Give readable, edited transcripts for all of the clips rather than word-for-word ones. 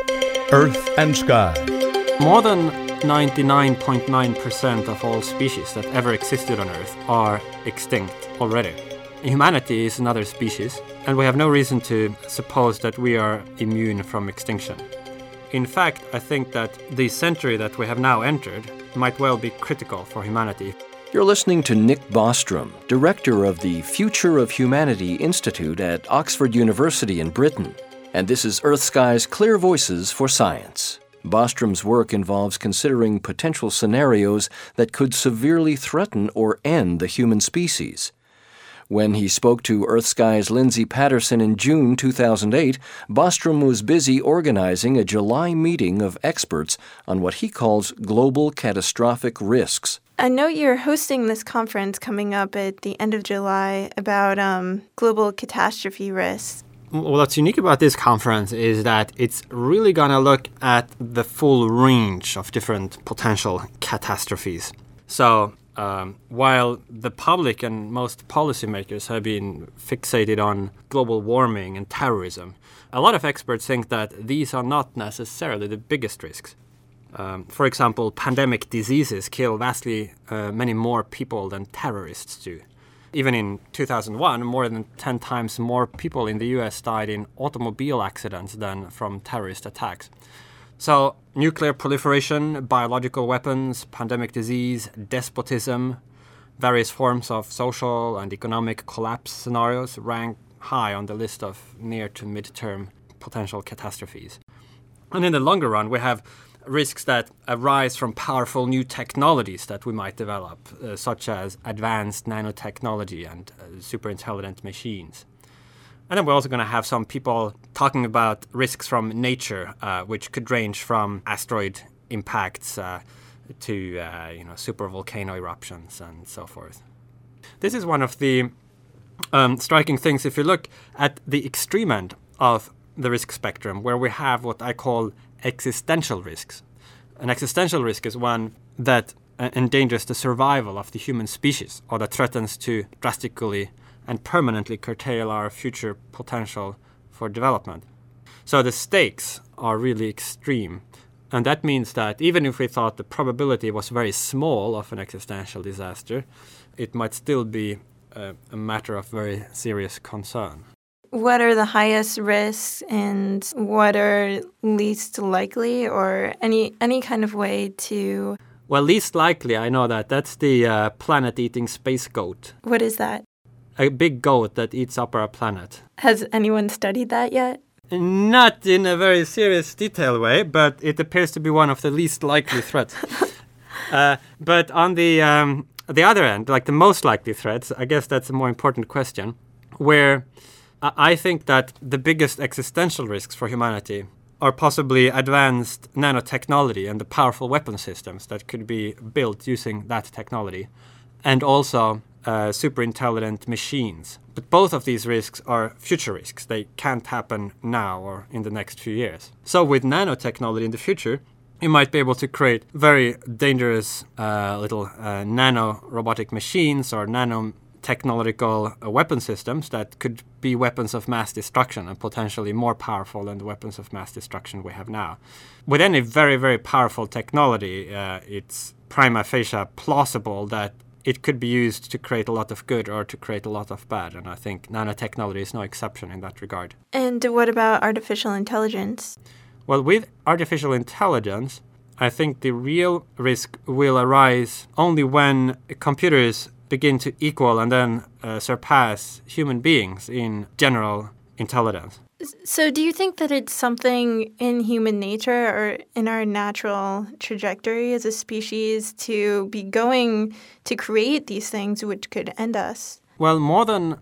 Earth and Sky. More than 99.9% of all species that ever existed on Earth are extinct already. Humanity is another species, and we have no reason to suppose that we are immune from extinction. In fact, I think that the century that we have now entered might well be critical for humanity. You're listening to Nick Bostrom, director of the Future of Humanity Institute at Oxford University in Britain. And this is Earth Sky's Clear Voices for Science. Bostrom's work involves considering potential scenarios that could severely threaten or end the human species. When he spoke to Earth Sky's Lindsay Patterson in June 2008, Bostrom was busy organizing a July meeting of experts on what he calls global catastrophic risks. I know you're hosting this conference coming up at the end of July about global catastrophe risks. What's unique about this conference is that it's really going to look at the full range of different potential catastrophes. So while the public and most policymakers have been fixated on global warming and terrorism, a lot of experts think that these are not necessarily the biggest risks. For example, pandemic diseases kill vastly many more people than terrorists do. Even in 2001, more than 10 times more people in the US died in automobile accidents than from terrorist attacks. So, nuclear proliferation, biological weapons, pandemic disease, despotism, various forms of social and economic collapse scenarios rank high on the list of near to mid-term potential catastrophes. And in the longer run, we have risks that arise from powerful new technologies that we might develop, such as advanced nanotechnology and super intelligent machines. And then we're also going to have some people talking about risks from nature, which could range from asteroid impacts to super volcano eruptions and so forth. This is one of the striking things if you look at the extreme end of the risk spectrum, where we have what I call existential risks. An existential risk is one that endangers the survival of the human species or that threatens to drastically and permanently curtail our future potential for development. So the stakes are really extreme. And that means that even if we thought the probability was very small of an existential disaster, it might still be a matter of very serious concern. What are the highest risks and what are least likely, or any kind of way to... Well, least likely, I know that. That's the planet-eating space goat. What is that? A big goat that eats up our planet. Has anyone studied that yet? Not in a very serious, detailed way, but it appears to be one of the least likely threats. But on the other end, like the most likely threats, I guess that's a more important question, where I think that the biggest existential risks for humanity are possibly advanced nanotechnology and the powerful weapon systems that could be built using that technology, and also super intelligent machines. But both of these risks are future risks. They can't happen now or in the next few years. So with nanotechnology in the future, you might be able to create very dangerous little nano-robotic machines or nanotechnological weapon systems that could be weapons of mass destruction and potentially more powerful than the weapons of mass destruction we have now. With any very, very powerful technology, it's prima facie plausible that it could be used to create a lot of good or to create a lot of bad. And I think nanotechnology is no exception in that regard. And what about artificial intelligence? Well, with artificial intelligence, I think the real risk will arise only when computers begin to equal and then surpass human beings in general intelligence. So do you think that it's something in human nature or in our natural trajectory as a species to be going to create these things which could end us? Well, more than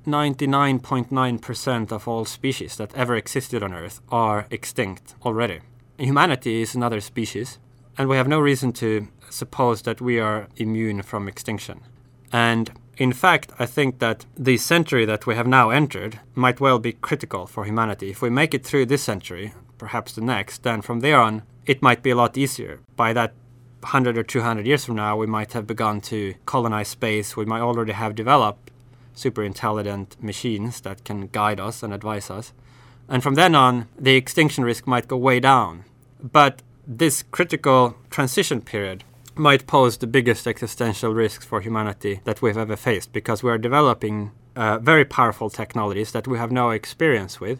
99.9% of all species that ever existed on Earth are extinct already. Humanity is another species, and we have no reason to suppose that we are immune from extinction. And in fact, I think that the century that we have now entered might well be critical for humanity. If we make it through this century, perhaps the next, then from there on, it might be a lot easier. By that 100 or 200 years from now, we might have begun to colonize space. We might already have developed super intelligent machines that can guide us and advise us. And from then on, the extinction risk might go way down. But this critical transition period might pose the biggest existential risks for humanity that we've ever faced, because we are developing very powerful technologies that we have no experience with.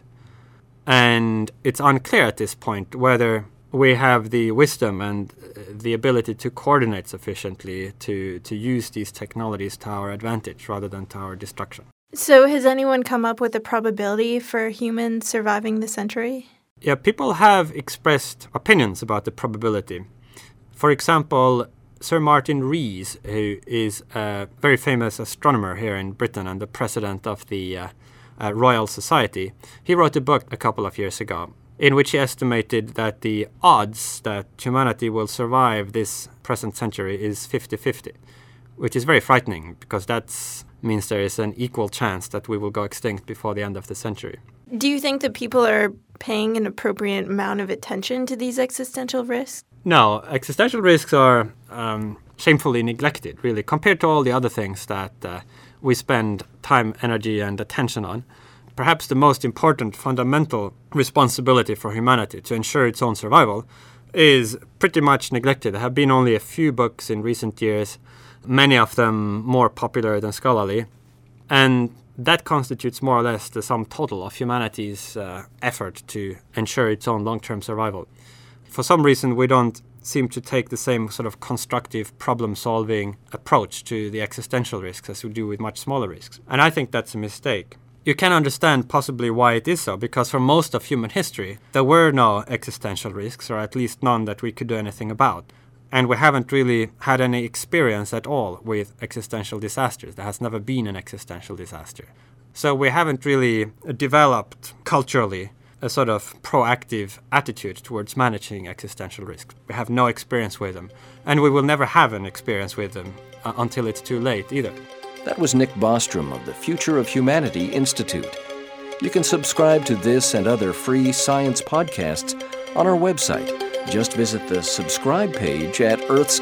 And it's unclear at this point whether we have the wisdom and the ability to coordinate sufficiently to use these technologies to our advantage rather than to our destruction. So has anyone come up with a probability for humans surviving the century? Yeah, people have expressed opinions about the probability. For example, Sir Martin Rees, who is a very famous astronomer here in Britain and the president of the Royal Society, he wrote a book a couple of years ago in which he estimated that the odds that humanity will survive this present century is 50-50, which is very frightening because that means there is an equal chance that we will go extinct before the end of the century. Do you think that people are paying an appropriate amount of attention to these existential risks? No, existential risks are shamefully neglected, really, compared to all the other things that we spend time, energy, and attention on. Perhaps the most important fundamental responsibility for humanity to ensure its own survival is pretty much neglected. There have been only a few books in recent years, many of them more popular than scholarly, and that constitutes more or less the sum total of humanity's effort to ensure its own long-term survival. For some reason, we don't seem to take the same sort of constructive problem-solving approach to the existential risks as we do with much smaller risks. And I think that's a mistake. You can understand possibly why it is so, because for most of human history, there were no existential risks, or at least none that we could do anything about. And we haven't really had any experience at all with existential disasters. There has never been an existential disaster. So we haven't really developed culturally a sort of proactive attitude towards managing existential risks. We have no experience with them, and we will never have an experience with them until it's too late either. That was Nick Bostrom of the Future of Humanity Institute. You can subscribe to this and other free science podcasts on our website. Just visit the subscribe page at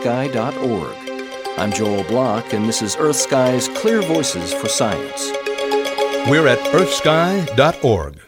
earthsky.org. I'm Joel Block, and this is EarthSky's Clear Voices for Science. We're at earthsky.org.